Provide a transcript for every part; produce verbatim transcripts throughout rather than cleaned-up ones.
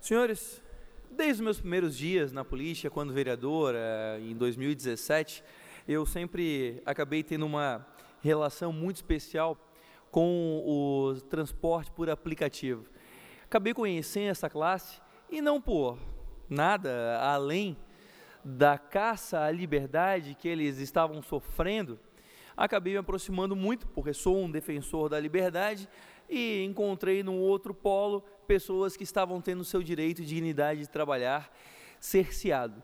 Senhores, desde os meus primeiros dias na política, quando vereador, eh, em dois mil e dezessete, eu sempre acabei tendo uma relação muito especial com o transporte por aplicativo. Acabei conhecendo essa classe e não por nada além da caça à liberdade que eles estavam sofrendo, acabei me aproximando muito, porque sou um defensor da liberdade, e encontrei no outro polo pessoas que estavam tendo seu direito e dignidade de trabalhar cerceado.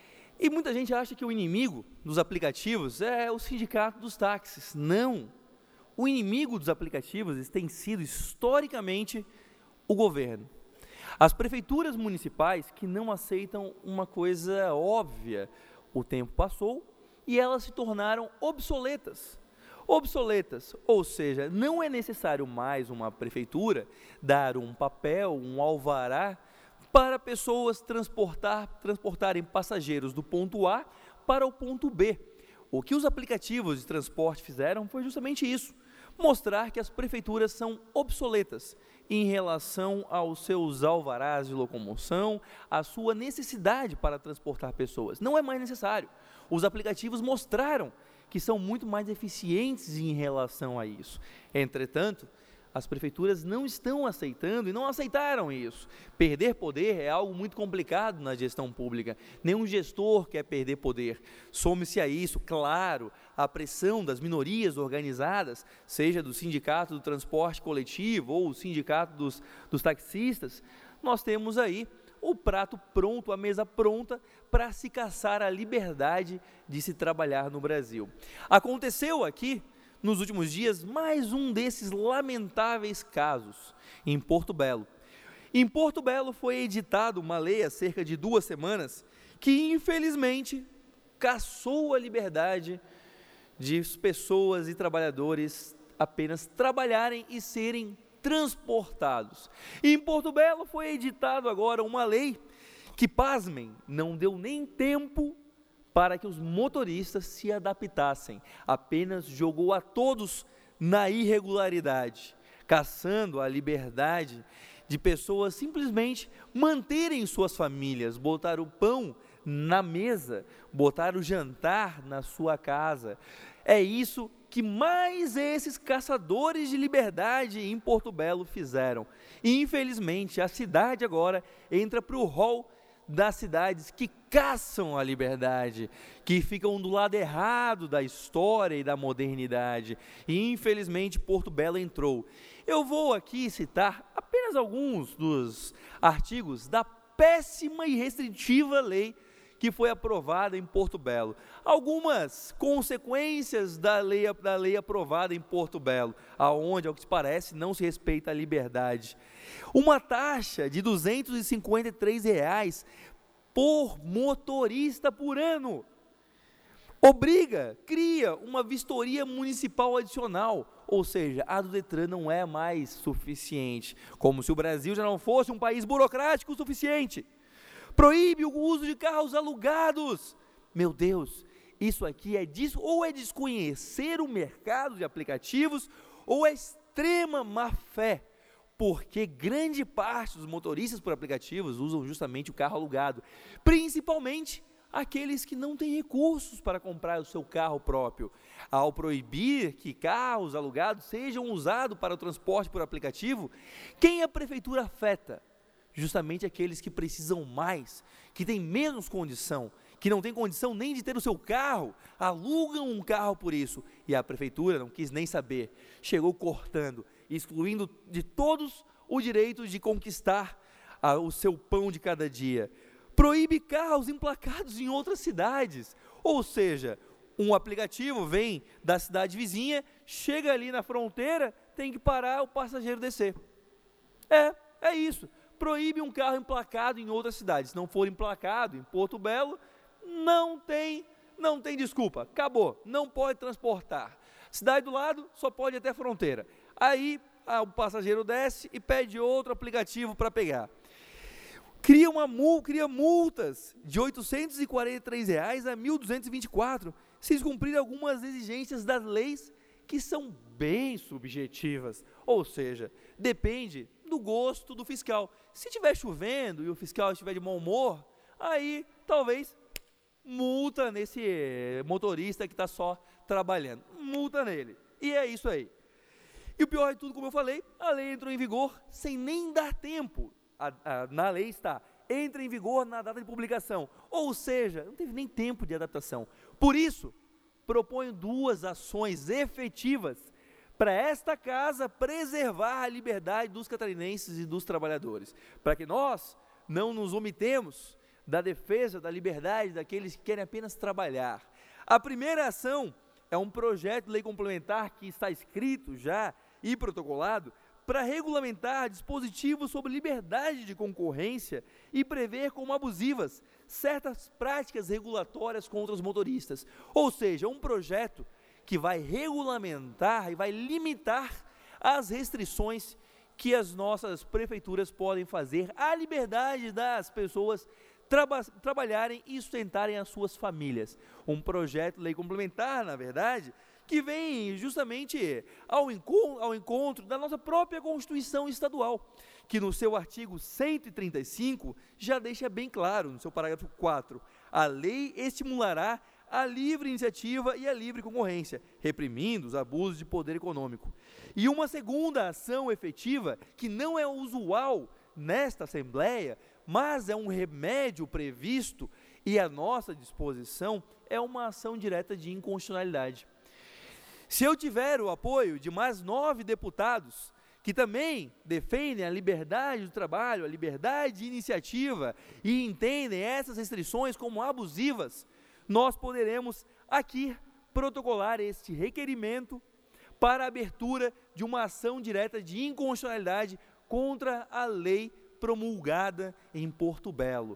E muita gente acha que o inimigo dos aplicativos é o sindicato dos táxis. Não! O inimigo dos aplicativos tem sido historicamente o governo. As prefeituras municipais que não aceitam uma coisa óbvia. O tempo passou e elas se tornaram obsoletas. Obsoletas, ou seja, não é necessário mais uma prefeitura dar um papel, um alvará, para pessoas transportar, transportarem passageiros do ponto A para o ponto B. O que os aplicativos de transporte fizeram foi justamente isso, mostrar que as prefeituras são obsoletas em relação aos seus alvarás de locomoção, à sua necessidade para transportar pessoas. Não é mais necessário. Os aplicativos mostraram que são muito mais eficientes em relação a isso. Entretanto, as prefeituras não estão aceitando e não aceitaram isso. Perder poder é algo muito complicado na gestão pública. Nenhum gestor quer perder poder. Some-se a isso, claro, a pressão das minorias organizadas, seja do sindicato do transporte coletivo ou o sindicato dos, dos taxistas. Nós temos aí o prato pronto, a mesa pronta para se caçar a liberdade de se trabalhar no Brasil. Aconteceu aqui, nos últimos dias, mais um desses lamentáveis casos em Porto Belo. Em Porto Belo foi editada uma lei há cerca de duas semanas que, infelizmente, caçou a liberdade de pessoas e trabalhadores apenas trabalharem e serem transportados. E em Porto Belo foi editado agora uma lei que, pasmem, não deu nem tempo para que os motoristas se adaptassem, apenas jogou a todos na irregularidade, caçando a liberdade de pessoas simplesmente manterem suas famílias, botar o pão na mesa, botar o jantar na sua casa. É isso que mais esses caçadores de liberdade em Porto Belo fizeram. E, infelizmente, a cidade agora entra para o rol das cidades que caçam a liberdade, que ficam do lado errado da história e da modernidade. E, infelizmente, Porto Belo entrou. Eu vou aqui citar apenas alguns dos artigos da péssima e restritiva lei que foi aprovada em Porto Belo. Algumas consequências da lei, da lei aprovada em Porto Belo, aonde, ao que se parece, não se respeita a liberdade. Uma taxa de duzentos e cinquenta e três reais por motorista por ano. Obriga, cria uma vistoria municipal adicional, ou seja, a do Detran não é mais suficiente, como se o Brasil já não fosse um país burocrático o suficiente. Proíbe o uso de carros alugados. Meu Deus, isso aqui é des, ou é desconhecer o mercado de aplicativos, ou é extrema má fé, porque grande parte dos motoristas por aplicativos usam justamente o carro alugado, principalmente aqueles que não têm recursos para comprar o seu carro próprio. Ao proibir que carros alugados sejam usados para o transporte por aplicativo, quem a prefeitura afeta? Justamente aqueles que precisam mais, que têm menos condição, que não têm condição nem de ter o seu carro, alugam um carro por isso. E a prefeitura não quis nem saber, chegou cortando, excluindo de todos o direito de conquistar a, o seu pão de cada dia. Proíbe carros emplacados em outras cidades, ou seja, um aplicativo vem da cidade vizinha, chega ali na fronteira, tem que parar o passageiro descer. É, é isso. Proíbe um carro emplacado em outras cidades. Se não for emplacado em Porto Belo, não tem, não tem desculpa, acabou, não pode transportar. Cidade do lado, só pode ir até a fronteira. Aí a, o passageiro desce e pede outro aplicativo para pegar. Cria, uma, cria multas de oitocentos e quarenta e três reais a mil duzentos e vinte e quatro, se cumprir algumas exigências das leis que são bem subjetivas. Ou seja, depende do gosto do fiscal. Se estiver chovendo e o fiscal estiver de mau humor, aí talvez multa nesse motorista que está só trabalhando, multa nele, e é isso aí. E o pior de tudo, como eu falei, a lei entrou em vigor sem nem dar tempo, a, a, na lei está, entra em vigor na data de publicação, ou seja, não teve nem tempo de adaptação. Por isso, proponho duas ações efetivas para esta casa preservar a liberdade dos catarinenses e dos trabalhadores, para que nós não nos omitemos da defesa da liberdade daqueles que querem apenas trabalhar. A primeira ação é um projeto de lei complementar que está escrito já e protocolado para regulamentar dispositivos sobre liberdade de concorrência e prever como abusivas certas práticas regulatórias contra os motoristas. Ou seja, um projeto que vai regulamentar e vai limitar as restrições que as nossas prefeituras podem fazer à liberdade das pessoas traba trabalharem e sustentarem as suas famílias. Um projeto de lei complementar, na verdade, que vem justamente ao, enco ao encontro da nossa própria Constituição Estadual, que no seu artigo cento e trinta e cinco já deixa bem claro, no seu parágrafo quatro, a lei estimulará a livre iniciativa e a livre concorrência, reprimindo os abusos de poder econômico. E uma segunda ação efetiva, que não é usual nesta Assembleia, mas é um remédio previsto e à nossa disposição, é uma ação direta de inconstitucionalidade. Se eu tiver o apoio de mais nove deputados, que também defendem a liberdade do trabalho, a liberdade de iniciativa e entendem essas restrições como abusivas, nós poderemos aqui protocolar este requerimento para a abertura de uma ação direta de inconstitucionalidade contra a lei promulgada em Porto Belo.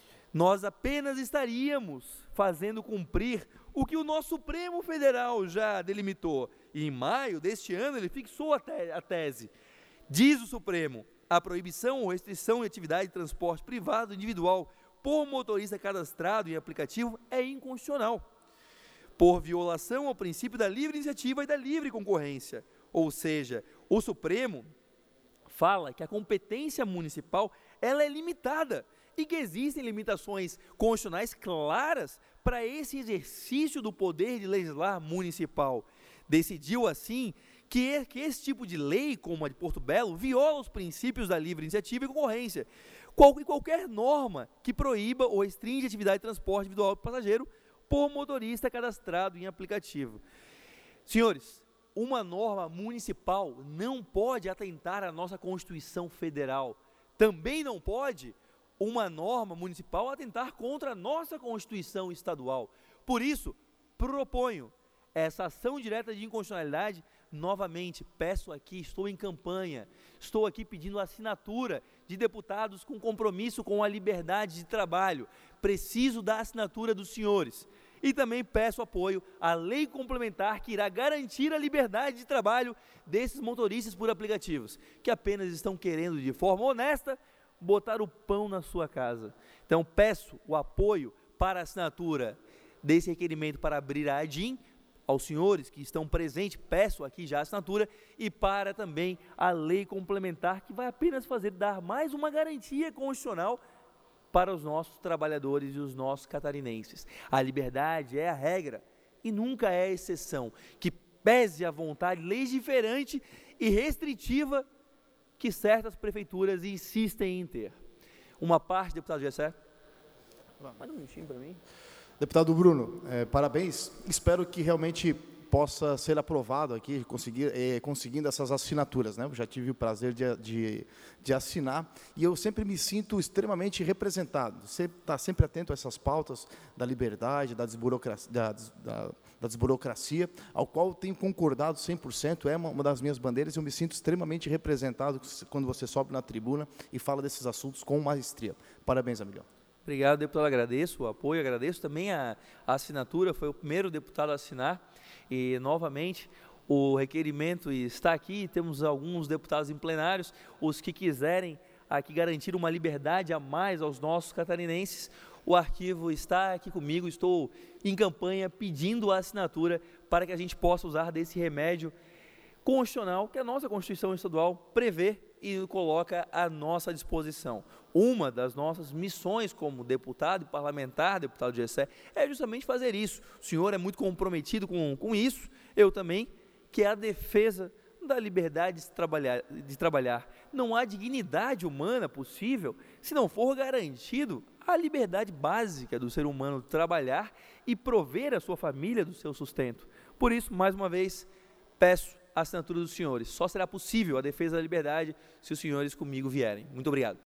Nós apenas estaríamos fazendo cumprir o que o nosso Supremo Federal já delimitou. E em maio deste ano ele fixou a, te a tese. Diz o Supremo, a proibição ou restrição de atividade de transporte privado individual por motorista cadastrado em aplicativo é inconstitucional, por violação ao princípio da livre iniciativa e da livre concorrência. Ou seja, o Supremo fala que a competência municipal ela é limitada e que existem limitações constitucionais claras para esse exercício do poder de legislar municipal. Decidiu assim que, que esse tipo de lei, como a de Porto Belo, viola os princípios da livre iniciativa e concorrência. Qual, e qualquer norma que proíba ou restringe a atividade de transporte individual de passageiro por motorista cadastrado em aplicativo. Senhores, uma norma municipal não pode atentar à nossa Constituição Federal. Também não pode uma norma municipal atentar contra a nossa Constituição Estadual. Por isso, proponho essa ação direta de inconstitucionalidade. Novamente, peço aqui, estou em campanha, estou aqui pedindo assinatura de deputados com compromisso com a liberdade de trabalho. Preciso da assinatura dos senhores. E também peço apoio à lei complementar que irá garantir a liberdade de trabalho desses motoristas por aplicativos, que apenas estão querendo, de forma honesta, botar o pão na sua casa. Então, peço o apoio para a assinatura desse requerimento para abrir a ADIM, aos senhores que estão presentes, peço aqui já a assinatura, e para também a lei complementar, que vai apenas fazer, dar mais uma garantia constitucional para os nossos trabalhadores e os nossos catarinenses. A liberdade é a regra e nunca é a exceção, que pese à vontade legiferante e restritiva que certas prefeituras insistem em ter. Uma parte, deputado Gessé. Mais um minutinho para mim. Deputado Bruno, eh, parabéns. Espero que realmente possa ser aprovado aqui, conseguir, eh, conseguindo essas assinaturas, né? Eu já tive o prazer de, de, de assinar e eu sempre me sinto extremamente representado. Você está sempre atento a essas pautas da liberdade, da desburocracia, da, da, da desburocracia, ao qual tenho concordado cem por cento, é uma, uma das minhas bandeiras, e eu me sinto extremamente representado quando você sobe na tribuna e fala desses assuntos com maestria. Parabéns, amigão. Obrigado, deputado, agradeço o apoio, agradeço também a, a assinatura, foi o primeiro deputado a assinar, e novamente o requerimento está aqui, temos alguns deputados em plenários, os que quiserem aqui garantir uma liberdade a mais aos nossos catarinenses, o arquivo está aqui comigo, estou em campanha pedindo a assinatura para que a gente possa usar desse remédio constitucional que a nossa Constituição Estadual prevê e coloca à nossa disposição. Uma das nossas missões como deputado e parlamentar, deputado Gessé, é justamente fazer isso. O senhor é muito comprometido com, com isso, eu também, que é a defesa da liberdade de trabalhar, de trabalhar. Não há dignidade humana possível se não for garantido a liberdade básica do ser humano de trabalhar e prover a sua família do seu sustento. Por isso, mais uma vez, peço a assinatura dos senhores. Só será possível a defesa da liberdade se os senhores comigo vierem. Muito obrigado.